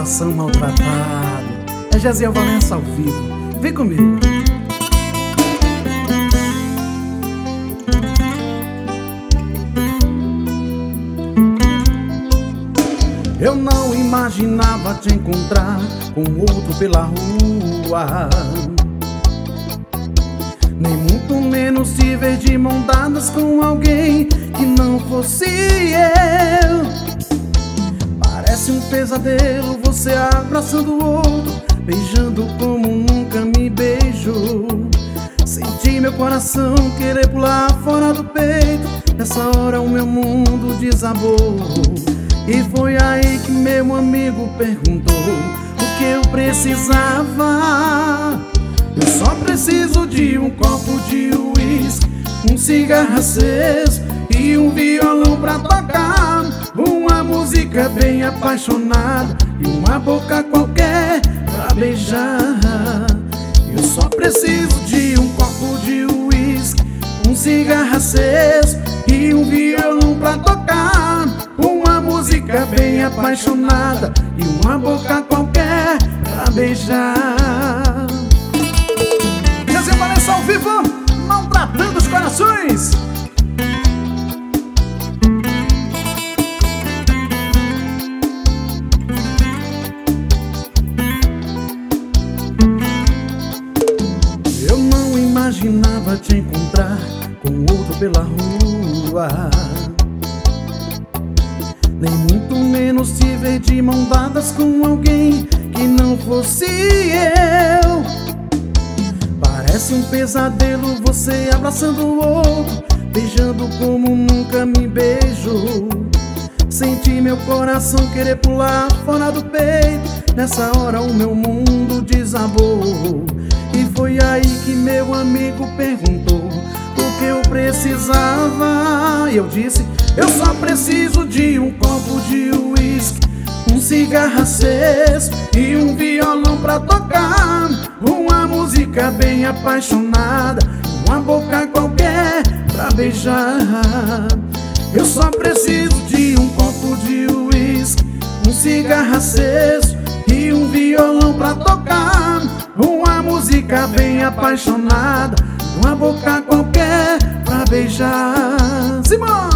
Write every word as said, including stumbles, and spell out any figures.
coração maltratado. É Gesiel Valença ao vivo. Vem comigo. Eu não imaginava te encontrar com outro pela rua, nem muito menos te ver de mão dadas com alguém que não fosse eu. Parece um pesadelo você abraçando o outro, beijando como nunca me beijou. Senti meu coração querer pular fora do peito. Nessa hora o meu mundo desabou. E foi aí que meu amigo perguntou o que eu precisava. Eu só preciso de um copo de uísque, um cigarro aceso e um violão pra tocar, uma música bem apaixonada e uma boca qualquer pra beijar. Eu só preciso de um copo de uísque, um cigarro aceso e um violão pra tocar, uma música bem apaixonada e uma boca qualquer pra beijar. Gesiel Valença ao vivo, maltratando os corações. Eu não imaginava te encontrar com outro pela rua, nem muito menos te ver de mão dadas com alguém que não fosse eu. Parece um pesadelo você abraçando o outro, beijando como nunca me beijou. Senti meu coração querer pular fora do peito. Nessa hora o meu mundo desabou. E foi aí que meu amigo perguntou o que eu precisava. E eu disse, eu só preciso de um copo de uísque, um cigarro aceso e um violão pra tocar, uma música bem apaixonada, uma boca qualquer pra beijar. Eu só preciso de um copo de uísque, um cigarro aceso e um violão pra tocar, uma música bem apaixonada, uma boca qualquer pra beijar. Simão!